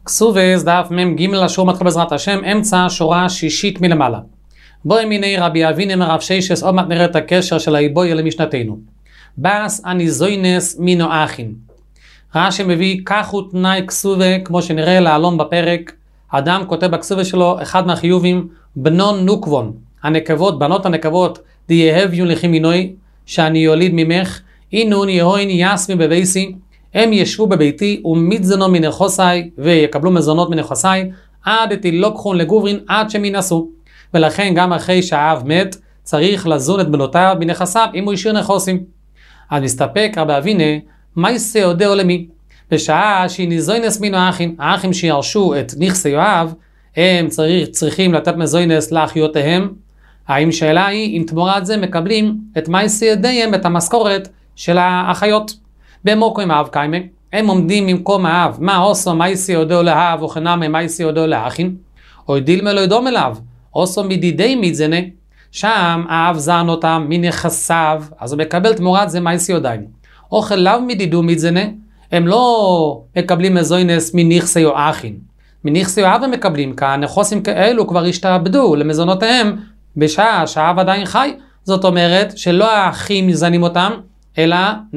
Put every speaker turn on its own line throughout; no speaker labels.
כסובס דף מ"ג לשור מתחיל בעזרת השם, אמצע שורה שישית מלמעלה. בואי מיני רבי אבינם רב שיישס, עוד מעט נראה את הקשר של האיבוי למשנתנו. בס אני זוינס מינו אחין. רש"י מביא כך הוא תנאי כסובה, כמו שנראה לעלון בפרק. אדם כותב בכסובה שלו אחד מהחיובים, בנון נוקבון, הנקבות, בנות הנקבות, דיהביון לכי מינוי, שאני יוליד ממך, אינון יהוין יסמי בביסי, הם ישבו בביתי ומיתזנו מנכוסי ויקבלו מזונות מנכוסי עד תילוקחון לגוברין עד שמנסו. ולכן גם אחרי שהאב מת צריך לזון את בנותיו בנכסיו אם הוא השאיר נכוסים. אז מסתפק רבי אבינה מה יעשה הודהו למי? בשעה שהיא ניזוינס מינו האחים, האחים שירשו את נכסי יואב הם צריכים לתת מזוינס לאחיותיהם. האם שאלה היא אם תמורת זה מקבלים את מה יעשה ידיהם, את המשכורת של האחיות. במוקוים האב קיימה, הם עומדים במקום האב, מה עושו מייסי הודו לאב, וכנמה מייסי הודו לאחין, או דילמה לא ידום אליו, עושו מדידי מיתזנה, שם האב זן אותם מנכסיו, אז הוא מקבל תמורת זה מייסי הודיים. אוכל לאו מדידו מיתזנה, הם לא מקבלים מזוינס מנכסי או אחין. מנכסי או אב הם מקבלים, כאן נכוסים כאלו כבר השתעבדו למזונותיהם, בשעה שהאב עדיין חי, זאת אומרת שלא האחים מזנים אותם, אלא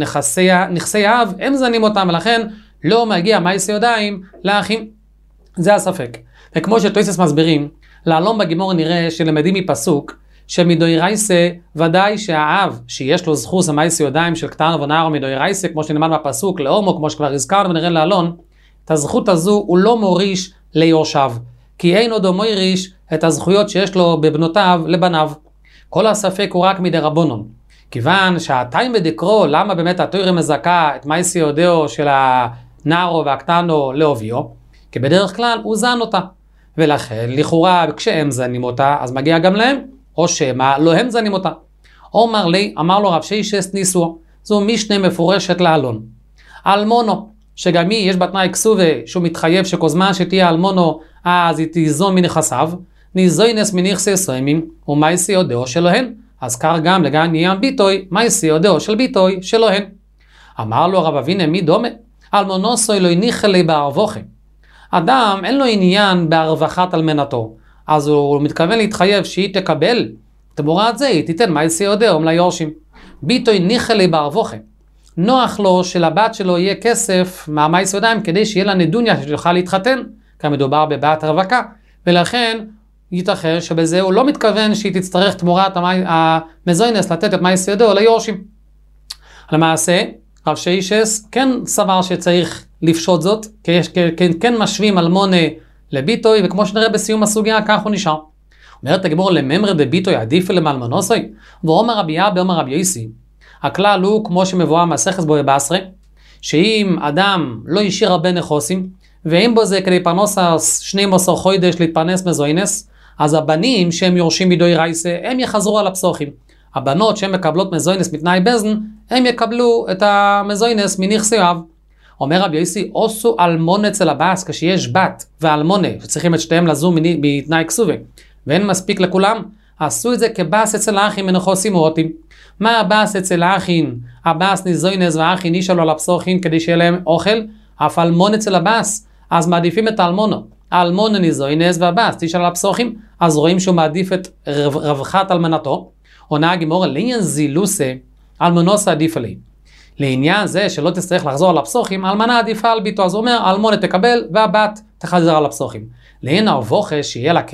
נכסי האב הם זנים אותם, ולכן לא מגיע מייסי ידיים לאחים. זה הספק. וכמו שטויסס מסבירים, לעלום בגימור נראה שלמדים מפסוק, שמדוירייסה ודאי שהאב שיש לו זכוס המייסי ידיים של קטן ונער מדוירייסה, כמו שנלמד בפסוק לאומו, כמו שכבר הזכרנו ונראה לעלון, את הזכות הזו הוא לא מוריש ליורשיו, כי אין עוד מוריש את הזכויות שיש לו בבנותיו לבניו. כל הספק הוא רק מדי רבונון. כיוון שהטיים בדקרו, למה באמת התורה מזכה את מייסי יודעו של הנערו והקטנו לאוביו? כי בדרך כלל הוא זן אותה. ולכן, לכאורה, כשהם זנים אותה, אז מגיע גם להם, או שמה, לא הם זנים אותה. אמר לו רב שיישס ניסו, זו משנה מפורשת לאלון. אלמונו, שגם היא יש בתנאי כסובה, שהוא מתחייב שכוזמן שתהיה אלמונו, אז היא תיזון מנכסיו, ניזוינס מנכסי סוימים, ומייסי יודעו שלהן. אז כך גם לגן ים ביטוי, מייסי יודעו של ביטוי שלהן. אמר לו רב אבינה מי דומה? אלמונוסוי לא יניחה לי בערבוכם. אדם אין לו עניין בהרווחת אלמנתו, אז הוא מתכוון להתחייב שהיא תקבל, תמורת זה היא תיתן מייסי יודעו ליורשים. ביטוי ניחה לי בערבוכם. נוח לו שלבת שלו יהיה כסף מהמייסי יודעים כדי שיהיה לה נדוניה שתוכל להתחתן, כי מדובר בבת רווקה, ולכן ייתכן שבזה הוא לא מתכוון שהיא תצטרך תמורת המזוינס לתת את מייסי יודעו ליורשים. למעשה, רב שיישס כן סבר שצריך לפשוט זאת, כן משווים אלמונה לביטוי, וכמו שנראה בסיום הסוגיה, כך הוא נשאר. אומרת הגמור לממר דביטוי עדיף למלמנוסוי, ואומר רבי אבא אומר רבי יוסי, הכלל הוא כמו שמבואר מסכת בו בעשרה, שאם אדם לא השאיר הרבה נכוסים, ואם בו זה כדי פרנוס 12 חודש להתפרנס מזוינס, אז הבנים שהם יורשים מדוי רייסה, הם יחזרו על הפסוחים. הבנות שהן מקבלות מזוינס מתנאי בזן, הם יקבלו את המזוינס מנכסי יואב. אומר רבי יוסי, עושו אלמון אצל הבאס, כשיש בת ואלמונה, שצריכים את שתיהם לזום מתנאי כסובה, ואין מספיק לכולם, עשו את זה כבאס אצל האחים מנכוסים מועטים. מה הבאס אצל האחים? הבאס ניזוינס והאחים נשאלו על הפסוחים כדי שיהיה להם אוכל, אף אלמון אצל הבאס, אז מעדיפים את האלמונו. האלמון ניזוינס והבאס תשאל על הפסוחים, אז רואים שהוא מעדיף את רווחת אלמנתו. עונה הגמרא לעניין זילוסה, אלמונוסה עדיף עלי. לעניין זה שלא תצטרך לחזור על הפסוחים, אלמנה עדיפה על ביתו, אז הוא אומר, אלמונה תקבל והבת תחזר על הפסוחים. לעניין האבוכה, שיהיה לה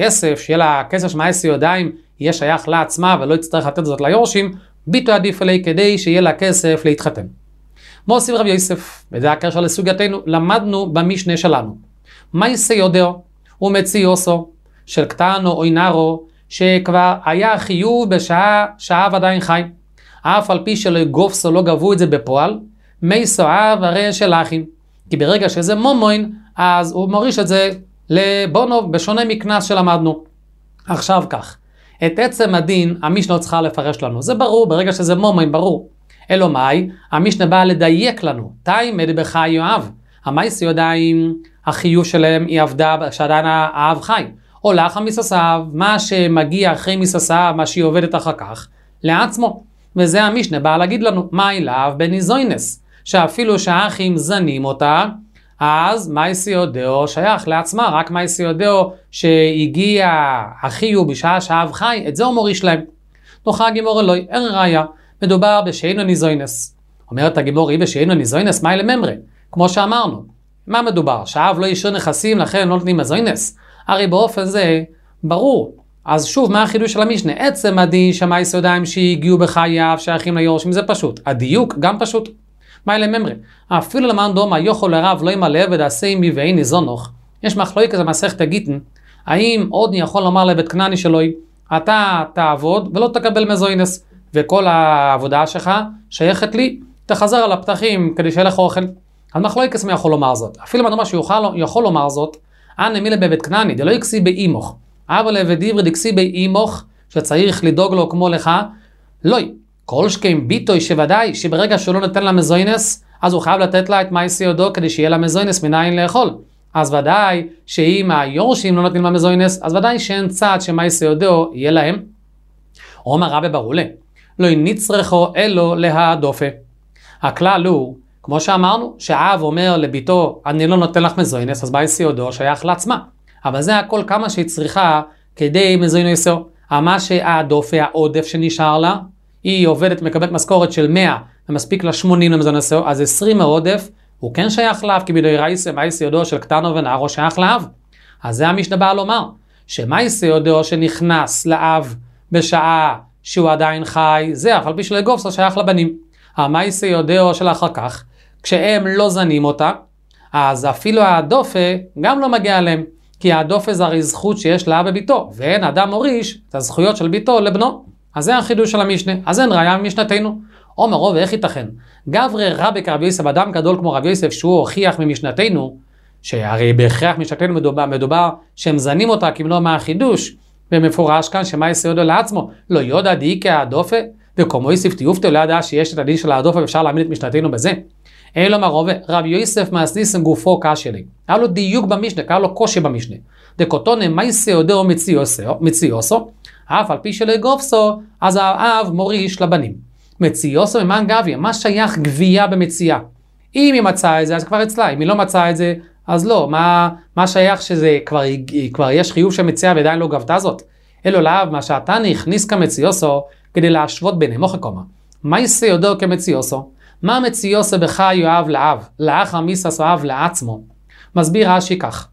כסף שמייסי ידיים, יהיה שייך לעצמה ולא יצטרך לתת זאת ליורשים, ביתו עדיף עלי כדי שיהיה לה כסף להתחתן. מוסיף רבי יוסף, וזה הקשר לסוגייתנו, למדנו במשנה שלנו. מייסי יודעו ומציוסו של קטנו או נערו, שכבר היה חיוב בשעה שהאב עדיין חי. אף על פי שלא גופסו לא גבו את זה בפועל, מייסו אב הרי של אחים. כי ברגע שזה מומוין, אז הוא מוריש את זה לבונו, בשונה מכנס שלמדנו. עכשיו כך, את עצם הדין המשנה צריכה לפרש לנו. זה ברור, ברגע שזה מומוין ברור. אלו מאי, המשנה באה לדייק לנו. תימד בחי יואב. המייסי יודעים, החיוב שלהם היא עבדה שעדיין האב חי. או לאחר מסוסיו, מה שמגיע אחרי מסוסיו, מה שהיא עובדת אחר כך, לעצמו. וזה המשנה בא להגיד לנו, מה אליו בניזוינס, שאפילו שהאחים זנים אותה, אז מייסי אודאו שייך לעצמה, רק מייסי אודאו שהגיע אחיו בשעה שאב חי, את זה הוא מוריש להם. נוחה הגימור אלוהי, אין ראיה, מדובר בשאינו ניזוינס. אומרת הגימור, היא בשאינו ניזוינס, מה אלה ממרה? כמו שאמרנו, מה מדובר? שאב לא ישאיר נכסים, לכן לא נותנים מזוינס? הרי באופן זה ברור. אז שוב, מה החידוש של המשנה? עצם הדין שמייסי אודאים שהגיעו בחייו, שייכים ליורשים, זה פשוט. הדיוק גם פשוט. מה אלה ממרה? אפילו למען דומה יוכל לרב לא ימלא ודעשה מי ואין ניזונוך. יש מחלוקת כזה מסכת גיטין. האם עוד יכול לומר לבית כנעני שלו, אתה תעבוד ולא תקבל מזוינס, וכל העבודה שלך שייכת לי, תחזר על הפתחים כדי שיהיה לך אוכל. אז מחלוקת מי יכול לומר זאת? אפילו מדומה שיכול לומר זאת, אנא מילה בבית כנעני, דלא יקסי באימוך. אבל ודברי דקסי באימוך, שצריך לדאוג לו כמו לך, לא. כל שכם ביטוי שוודאי שברגע שהוא לא נותן לה מזוינס, אז הוא חייב לתת לה את מייסי אודו כדי שיהיה לה מזוינס מניין לאכול. אז ודאי שאם היורשים לא נותנים לה מזוינס, אז ודאי שאין צעד שמייסי אודו יהיה להם. אומר רבי ברולה, לא נצרכו אלו להדופה. הכלל הוא, כמו שאמרנו, שהאב אומר לביתו, אני לא נותן לך מזוינס, אז מייסי אודו שייך לעצמה. אבל זה הכל כמה שהיא צריכה כדי מזוינסו. מה שהדופה, העודף שנשאר לה, היא עובדת, מקבלת משכורת של 100, ומספיק לה 80 למזוינסו, אז 20 העודף, הוא כן שייך לאב, כי בידוי רייסה, מייסי אודו של קטנו ונערו שייך לאב. אז זה המשנה בא לומר, שמייסי אודו שנכנס לאב בשעה שהוא עדיין חי, זה אף על פי של גופסו שייך לבנים. המייסי אודו של אחר כך, כשהם לא זנים אותה, אז אפילו הדופה גם לא מגיע להם. כי הדופה זה הרי זכות שיש לאב בביתו, ואין אדם מוריש את הזכויות של ביתו לבנו. אז זה החידוש של המשנה, אז אין ראיה ממשנתנו. אומר רוב, איך ייתכן? גברי רבי כרבי יוסף, אדם גדול כמו רבי יוסף, שהוא הוכיח ממשנתנו, שהרי בהכרח משנתנו מדובר שהם זנים אותה, כי אם לא מה החידוש, במפורש כאן שמייסי אודו לעצמו, לא יודע דאיקי הדופה, וכמו יוסף תיופתו לא ידע שיש את הדין של הדופה, ואפשר להאמין את משנתנו בזה. אלו מרובה, רבי יוסף מאסניסן גופו קשה לי. היה לו דיוק במשנה, היה לו קושי במשנה. דקוטונה מייסי אודו מציוסו, אף על פי שלא גופסו, אז האב מוריש לבנים. מציוסו ממען גביה, מה שייך גבייה במציאה? אם היא מצאה את זה, אז כבר אצלה, אם היא לא מצאה את זה, אז לא. מה שייך שזה כבר יש חיוב של מציאה ועדיין לא גבתה זאת? אלו לאב, מה שאתה נכניס כמציוסו, כדי להשוות ביניהם, או חכומה. מייסי אודו כמציוסו, מה מציוסו בך יואב לאב, לאח המיסס אוהב לעצמו? מסביר רש"י כך,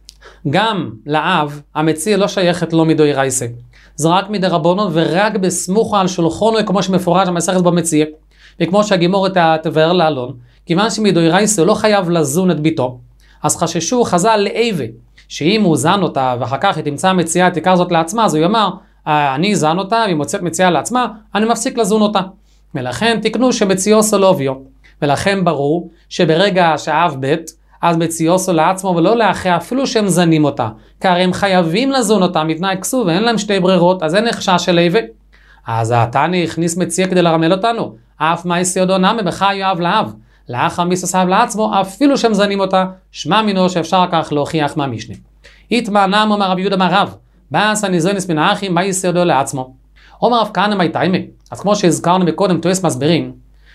גם לאב המציא לא שייכת לו מדוי רייסה, זה רק מדי רבונות ורק בסמוך על שולחונו, כמו שמפורש במסכת במציא, וכמו שהגימור תבאר לאלון, כיוון שמדוי רייסה לא חייב לזון את ביתו, אז חששו חז"ל לאיבה, שאם הוא זן אותה ואחר כך היא תמצא מציאה תיקח זאת לעצמה, אז הוא יאמר, אני זן אותה והיא מוצאת מציאה לעצמה, אני מפסיק לזון אותה. ולכן תקנו שמציוסו לא ביו, ולכן ברור שברגע שהאב בית, אז מציוסו לעצמו ולא לאחיה, אפילו שהם זנים אותה, כי הרי הם חייבים לזון אותה מתנאי כסוב, ואין להם שתי ברירות, אז אין נחשה של איבה. אז התנא הכניס מציאה כדי לרמל אותנו, אף מייסי אודו נמי בך יואב לאב, לאח המיסס אב לעצמו, אפילו שהם זנים אותה, שמע מינו שאפשר כך להוכיח מהמשנה. התמענם אומר רבי יהודה מהרב, באס הניזוינס מן האחים מייסי אודו לעצמו. אומר רב כהנא מי תימא, אז כמו שהזכרנו מקודם, תועס מסבירים,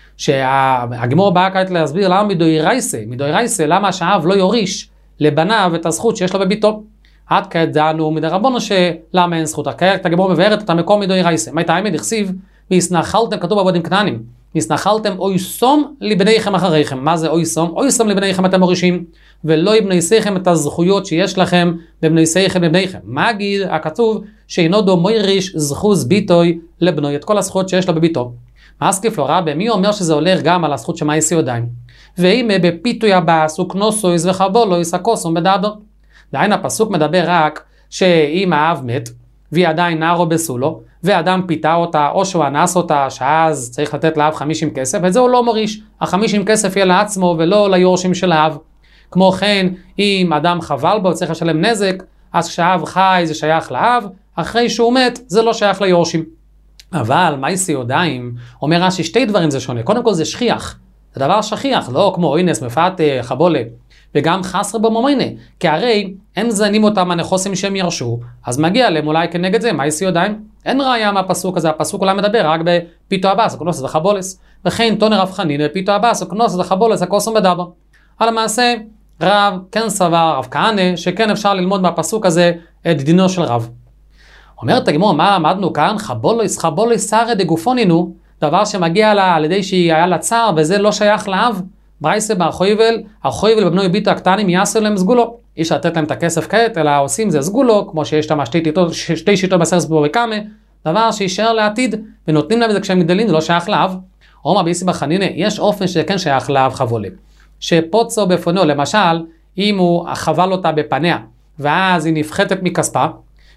שהגמור באה כעת להסביר למה מדוי רייסה, למה שהאב לא יוריש לבניו את הזכות שיש לו בביתו. עד כעת דענו מדי רבונו שלמה אין זכות, כעת הגמור מבארת את המקום מדוי רייסה. מי תימא דכסיב, והסנחלתם, כתוב בעבודים כנענים, הסנחלתם אוי סום לבניכם אחריכם. מה זה אוי סום? אוי סום לבניכם אתם מורישים, ולא יבניסיכם את הזכויות שיש לכם בבניסיכם לבניכם. מה אגיד? הכתוב שאינו דו מויריש זכוז ביטוי לבנוי, את כל הזכויות שיש לו בביתו. מאסקיף לו רבי, מי אומר שזה הולך גם על הזכות שמייסי ידיים? ואם בפיתוי הבאס וקנוסויס וחבולויס הקוסום בדבר. דהיין הפסוק מדבר רק שאם האב מת, והיא עדיין נערו בסולו, ואדם פיתה אותה, או שהוא אנס אותה, שאז צריך לתת לאב 50 כסף, וזה הוא לא מוריש. ה50 כסף יהיה לעצמו ולא ליורשים של האב. כמו כן, אם אדם חבל בו, צריך לשלם נזק, אז כשהאב חי זה שייך לאב, אחרי שהוא מת זה לא שייך ליורשים. אבל מייסי ידיים, אומר רש"י שתי דברים זה שונה. קודם כל זה שכיח, זה דבר שכיח, לא כמו אינס, מפת, חבולה, וגם חסר במומיינה, כי הרי הם זנים אותם הנכוסים שהם ירשו, אז מגיע להם אולי כנגד זה מייסי ידיים. אין ראיה מהפסוק הזה, הפסוק אולי מדבר רק בפיתו הבאס, הקונוס וחבולס, וכן תונר רב חנין בפיתו הבאס, הקונוס וחבולס, הקוסום בדבר. על המעשה, רב כן סבר, רב כהנא, שכן אפשר ללמוד מהפסוק הזה את דינו של רב. אומרת הגמרא, מה למדנו כאן? חבולוי סרא דגופונינו, דבר שמגיע לה על ידי שהיה לה צער, וזה לא שייך לאב. ברייסה בארחויבל, ארחויבל בבנוי ביתו הקטנים יעשו להם סגולו. אי אפשר לתת להם את הכסף כעת, אלא עושים זה סגולו, כמו שיש שם שתי שיטות בסרס בוריקמה, דבר שישאר לעתיד, ונותנים להם את זה כשהם גדלים, זה לא שייך לאב. אומר ביסי בחנינא, יש אופן שכן שייך לאב חבולה. שפוצו בפונו, למשל, אם הוא חבל אותה בפניה, ואז היא נפחתת מכספה,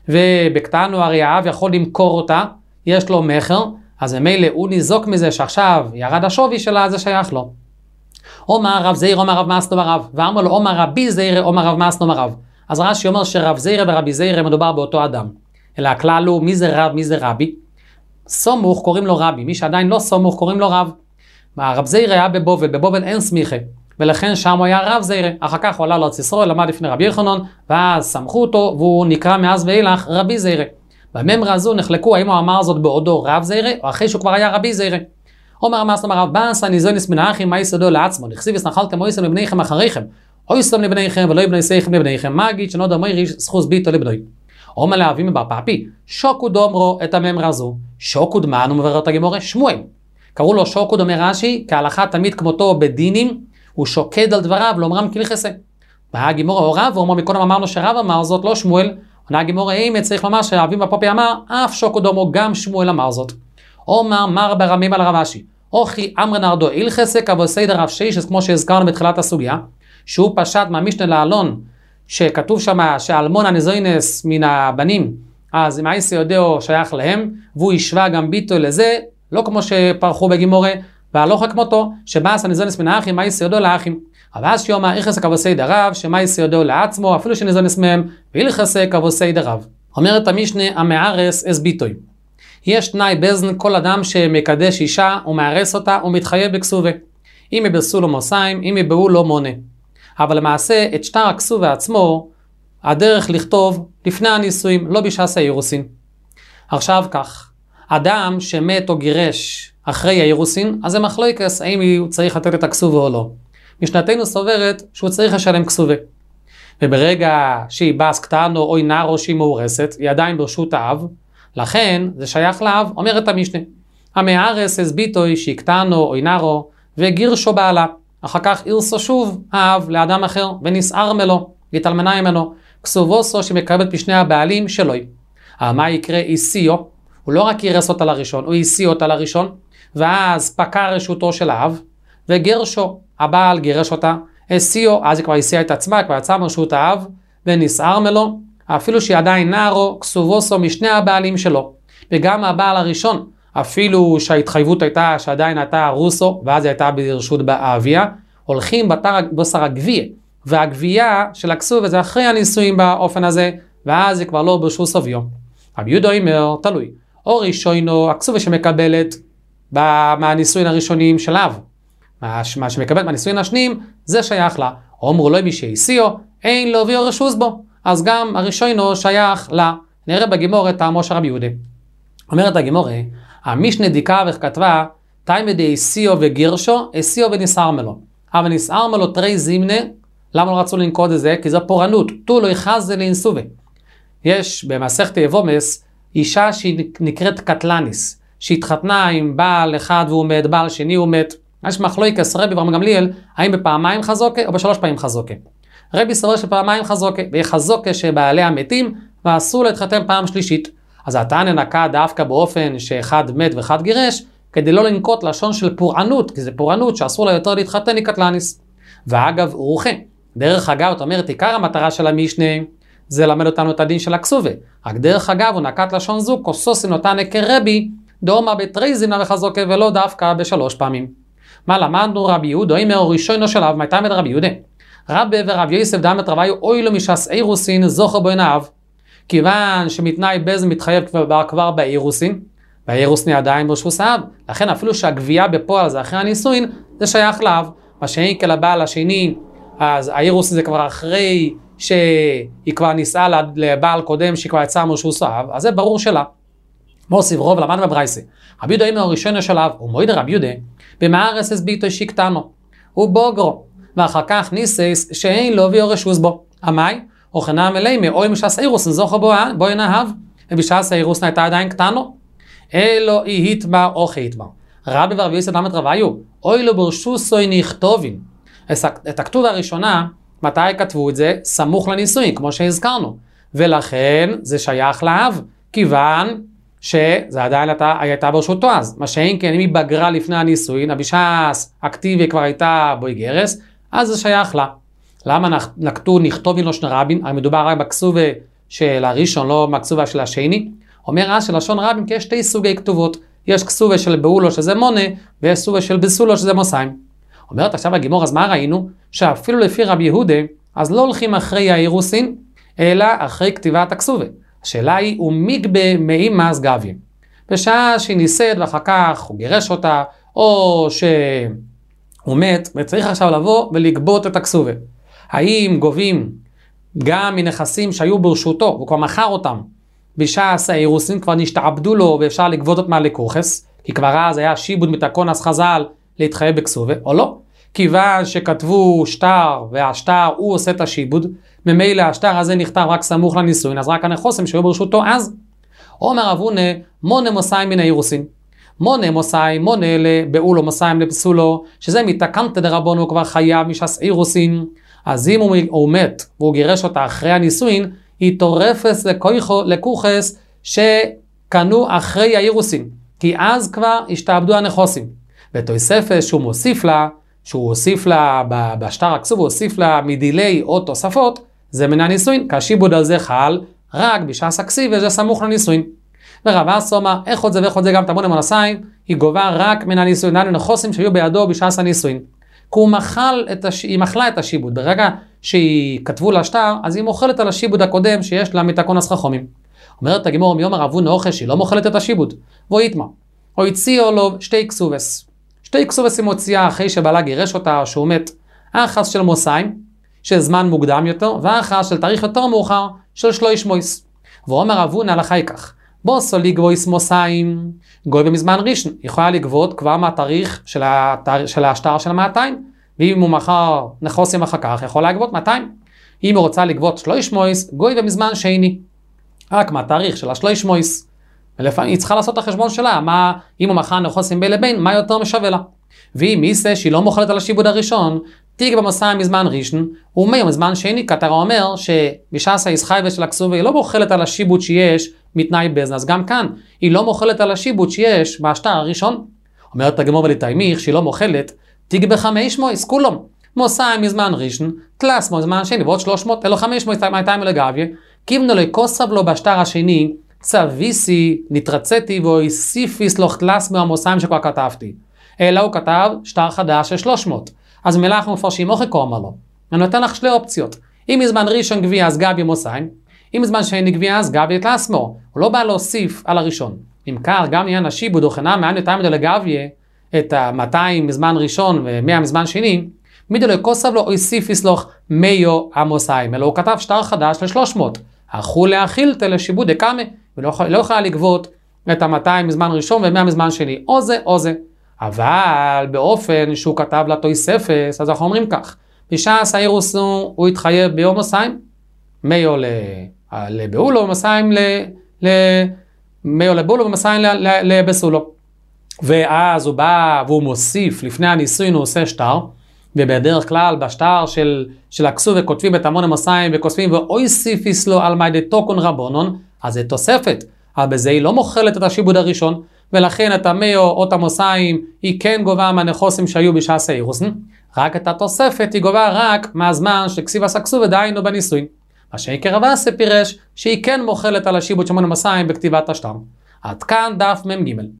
ובקטנו הרי האב יכול למכור אותה, יש לו מחר, אז ממילא הוא ניזוק מזה שעכשיו ירד השווי שלה, זה שייך לו. אומר רב זעיר, אומר רב מאסנו ברב, ואמר לו אומר רבי זעיר, אומר רב מאסנו ברב. אז רש"י אומר שרב זעיר ורבי זעיר מדובר באותו אדם. אלא הכלל הוא מי זה רב, מי זה רבי? סומוך קוראים לו רבי, מי שעדיין לא סומוך קוראים לו רב. רב זעיר היה בבובל אין סמיכה, ולכן שם הוא היה רב זעיר. אחר כך הוא עלה לארץ ישראל, למד לפני רבי יוחנן, ואז סמכו אותו, והוא נקרא מאז ואילך רבי זעיר. בממרה הזו נחלקו האם הוא אמר זאת בעודו רב זעיר, או אחרי שהוא כבר היה רבי זעיר. אומר מאסנו ברב, באס הניזונס מן האחים, מה יסודו לעצמו, נכסיב נסנחלתם אויסם לבניכם אחריכם, אויסם לבניכם ולא יבני סייכם לבניכם, מה אגיד שנוד אמרי סחוס ביתו לבנוי. אומר לאביו בר פאפי, שוקוד אומרו את הממרה הזו, שוקוד מה, מבאר את הגמרא? שמואל. קראו לו שוקוד, אומר רש"י, כהלכה תמיד כמותו בדינים, הוא שוקד על דבריו, לא אומרם כלכסה. והגמרא או רב, הוא אומר מקודם אמרנו שרב אמר זאת, לא שמואל. הגמרא אימת צריך לומר שהאביו בר פאפי אמר, אף שוקוד אומרו, גם שמואל אמר זאת. אומר מר ברמים על רב אשי, אוכי אמר נרדו הלכסה כבוסי דרב ששת, כמו שהזכרנו בתחילת הסוגיה, שהוא פשט מהמשנה לאלון, שכתוב שם שאלמון הניזוינס מן הבנים, אז אם אייסי יודעו שייך להם, והוא ישווה גם ביטו לזה, לא כמו שפרחו בגימורה, והלוכה כמותו, שבאס הניזוינס מן האחים, אייסי יודעו לאחים. אבל אז שיאמר הלכסה כבוסי דרב, שמאייסי יודעו לעצמו, אפילו שניזוינס מהם, והלכסה כבוסי דרב. אומרת המשנה, המערס אס ביטוי. יש תנאי בזן, כל אדם שמקדש אישה, הוא מערס אותה, הוא מתחייב בכסובה. אם יברסו לו מוסיים, אם יברו לו מונה. אבל למעשה, את שטר הכסובה עצמו, הדרך לכתוב לפני הנישואים, לא בשעס האירוסין. עכשיו כך, אדם שמת או גירש אחרי האירוסין, אז זה מחלוקס, האם הוא צריך לתת את הכסובה או לא. משנתנו סוברת שהוא צריך לשלם כסובה. וברגע שהיא בס קטנו או נערו שהיא מאורסת, היא עדיין ברשות האב, לכן זה שייך לאב, אומרת המשנה. המערס הסביתוי שיקטנו או נערו וגירשו בעלה. אחר כך ירסו שוב האב לאדם אחר ונסער מלו, יתלמנה ממנו, כסובוסו שמקבל פשני הבעלים שלוי. מה יקרה? איסיו, הוא לא רק ירס אותה לראשון, הוא איסי אותה לראשון, ואז פקע רשותו של האב, וגרשו, הבעל גירש אותה, איסיו, אז היא כבר איסיה את עצמה, כבר יצאה מרשות האב, ונסער מלו, אפילו שהיא עדיין נערו, כסובוסו משני הבעלים שלו. וגם הבעל הראשון, אפילו שההתחייבות הייתה שעדיין הייתה רוסו, ואז היא הייתה ברשות האביה, הולכים בשר הגבייה, והגבייה של הכסובה זה אחרי הנישואים באופן הזה, ואז היא כבר לא ברשות סוביו. רבי יהודה אומר, תלוי, או ראשונו, הכסובה שמקבלת מהנישואים הראשונים של אב, מה שמקבלת מהנישואים השניים, זה שייך לה. או אמרו לו מי שהסיעו, אין לו ויו רשוס בו, אז גם הראשונו שייך לה. נראה בגימורה טעמו של רבי יהודה. אומרת הגימורה, המשנה דיקה וכתבה, תימא דאיסיו וגירשו, איסיו ונסער מלו. אבל נסער מלו תרי זימנה, למה לא רצו לנקוד את זה? כי זו פורענות, תו לא יחזה לאינסובה. יש במסכת יבומס, אישה שהיא נקראת קטלניס, שהתחתנה עם בעל אחד והוא מת, בעל שני הוא מת. יש מחלוקת רבי בר גמליאל, האם בפעמיים חזוקה או בשלוש פעמים חזוקה. רבי סובר שפעמיים חזוקה, והיא חזוקה שבעליה מתים, ואסור להתחתן פעם שלישית. אז התנא נקט דווקא באופן שאחד מת ואחד גירש, כדי לא לנקוט לשון של פורענות, כי זה פורענות שאסור לה יותר להתחתן מקטלניס. ואגב, רוחה, דרך אגב, זאת אומרת, עיקר המטרה של המשנה, זה למד אותנו את הדין של הכסובה. רק דרך אגב, הוא נקט לשון זו, כוסוסים נותנה כרבי, דאמר בתרי זימנה וחזוקה, ולא דווקא בשלוש פעמים. מה למדנו? רבי יהודה, אומר ראשונו של אב, מה תלמד רבי יהודה? רבי ורב יוסף דמת רביו, אוי לו משעס אירוסין, זוכר בו עיניו, כיוון שמתנאי בזן מתחייב כבר באירוסין, והאירוסין עדיין ברשות האב, לכן אפילו שהגבייה בפועל זה אחרי הנישואין, זה שייך לאב, מה שאין כלבעל השני, אז האירוסין זה כבר אחרי שהיא כבר נישאה לבעל קודם שהיא כבר יצאה מרשות האב, אז זה ברור שלה. מוסיף רוב למד בברייסה. רבי יהודה אומר ראשונו של אב, ומועיד רבי יהודה, במערס הסביתו שיקטנו, הוא בוגרו, ואחר כך ניסס שאין לו ויורשוס בו. המאי? אוכנה מלאימה, אוי משס אירוסן, זוכר בו ינהב, ובשס אירוסן הייתה עדיין קטנו. אלו אי התבר או חתבר. רבי ורבי יוסף למד רביו, אוי לו ברשוסוי נכתובין. את הכתוב הראשונה, מתי כתבו את זה? סמוך לנישואין, כמו שהזכרנו. ולכן זה שייך לאב, כיוון שזה עדיין הייתה ברשותו אז. מה שאין כן, אם היא בגרה לפני הנישואין, הבישס אקטיבי כבר הייתה בוי גרס, אז זה שייך לה. למה נקטו נכתובין לא שני רבים? מדובר רק בכסובה של הראשון, לא בכסובה של השני. אומר של לשון רבים, כי יש שתי סוגי כתובות. יש כסובה של באולו שזה מונה, ויש כסובה של בסולו שזה מוסיים. אומרת עכשיו הגימור, אז מה ראינו? שאפילו לפי רבי יהודה, אז לא הולכים אחרי האירוסין, אלא אחרי כתיבת הכסובה. השאלה היא, הוא מגבה מאימס גבי. בשעה שהיא ניסית ואחר כך הוא גירש אותה, או שהוא מת, וצריך עכשיו לבוא ולגבות את הכסובה. האם גובים גם מנכסים שהיו ברשותו, הוא כבר מכר אותם, בשעה האירוסין כבר נשתעבדו לו ואפשר לגבות אותם לקורחס, כי כבר אז היה שיבוד מתקון אז חז"ל להתחייב בכסובה, או לא? כיוון שכתבו שטר, והשטר הוא עושה את השיבוד, ממילא השטר הזה נכתב רק סמוך לנישואין, אז רק הנכוסים שהיו ברשותו אז. אומר אבונה, מונה מוסיים מן האירוסין. מונה מוסיים, מונה לבאולו מוסיים לבסולו, שזה מתקנת דרבנו, הוא כבר חייב משס אירוסין. אז אם הוא מת והוא גירש אותה אחרי הנישואין, היא טורפת לקורחס שקנו אחרי האירוסין, כי אז כבר השתעבדו הנכוסים. ותוספת שהוא הוסיף לה בשטר הכסוב, הוא הוסיף לה מדילי או תוספות, זה מן הנישואין, כשהשיבוד על זה חל רק בשעס הכסיב, וזה סמוך לנישואין. ורב אסו אמר, איך עוד זה ואיך עוד זה גם תמונה מנסיים, היא גובה רק מן הנישואין, הנכוסים שהיו בידו בשעס הנישואין. כי היא מחלה את השיבוד, ברגע שהיא כתבו לה שטר, אז היא מוכלת על השיבוד הקודם שיש לה מתקון הסחחומים. אומרת הגימור, מיומר אבו נאוכל שהיא לא מוכלת את השיבוד, והוא יתמה. או הציעו לו שתי כסובס. שתי כסובס היא מוציאה אחרי שבעלה גירש אותה, שהוא מת. האחס של מוסיים, של זמן מוקדם יותר, והאחס של תאריך יותר מאוחר, של שלוש מויס. ואומר אבו נהלכה היא כך, בוסו לגבויס מוסיים, גוי במזמן ראשון, יכולה לגבות כבר מהתאריך של השטר של 200, ואם הוא מחר נכוסים אחר כך, יכולה לגבות 200. אם הוא רוצה לגבות שלוש מויס, גוי במזמן שני. רק מהתאריך של השלוש מויס. ולפעמים היא צריכה לעשות את החשבון שלה, אם הוא מחר נכוסים בין לבין, מה יותר משווה לה. ואם מיסה שהיא לא מוכלת על השיבוד הראשון, תיק במוסיים מזמן ראשון, ומיום מזמן שני, כתר אומר שבשעס הישחייבה של הכסובה היא לא מוכלת על השיבוד שיש מתנאי בזן, אז גם כאן היא לא מוכלת על השיבוד שיש בשטר הראשון. אומרת הגמור ולתיימיך שהיא לא מוכלת, תיק ב500 כולם, מוסיים מזמן ראשון, תלס מזמן שני, ועוד 300, אלו 500 200 לגביה, כיוונו לו כוסב לו בשטר השני, צוויסי, נתרצתי ואוסיפיס לו תלס מהמוסיים שכבר כתבתי. אלא הוא כתב שטר חדש של 300. אז מילה אנחנו מפרשים אוכקו אמר לו. אני נותן לך שתי אופציות. אם מזמן ראשון גביע אז גבי מוסיים, אם מזמן שני גביע אז גבי תלסמו. הוא לא בא להוסיף על הראשון. אם כך, גם עניין השיבוד הוכנה מען יותר מדי לגביה, את ה-200 מזמן ראשון ו-100 מזמן שני, מידו לכוסב לו אוסיפיס לו 100 המוסיים. אלא הוא כתב שטר חדש ל-300. אכו להכילתה לשיבוד דקאמה, ולא יכולה לגבות את ה-200 מזמן ראשון ו-100 מזמן שני. או זה או זה. אבל באופן שהוא כתב לתוספס, אז אנחנו אומרים כך, בשעס האירוסו הוא התחייב ביום מוסיים, מאיו לבאולו ומסיים מאיו לבאולו ומסיים לבסולו. ואז הוא בא והוא מוסיף, לפני הנישואין הוא עושה שטר, ובדרך כלל בשטר של הכסוב וכותבים את המון המסיים וכותבים ואויסיפיס לו על מיידי תוקון רבונון, אז זה תוספת, אבל בזה היא לא מוכלת את השיבוד הראשון, ולכן את המאו או את המוסיים היא כן גובה מהנכוסים שהיו בשעס האירוסין, רק את התוספת היא גובה רק מהזמן שכסיב הסכסו ודיינו בנישואין. מה שעיקר רבאסה פירש שהיא כן מוכלת על השיבוד שמון המוסיים בכתיבת השטר. עד כאן דף מ"ג.